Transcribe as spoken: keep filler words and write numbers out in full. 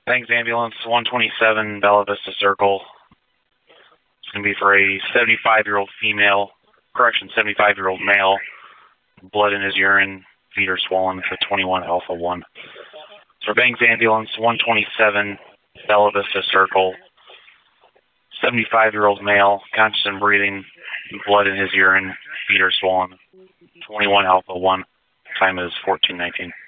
Bangs Ambulance, one twenty-seven Bella Vista Circle. It's going to be for a seventy-five-year-old female, correction, seventy-five-year-old male. Blood in his urine, feet are swollen for twenty-one Alpha one. So Bangs Ambulance, one twenty-seven Bella Vista Circle. seventy-five-year-old male, conscious and breathing, blood in his urine, feet are swollen, twenty-one Alpha one. Time is fourteen nineteen.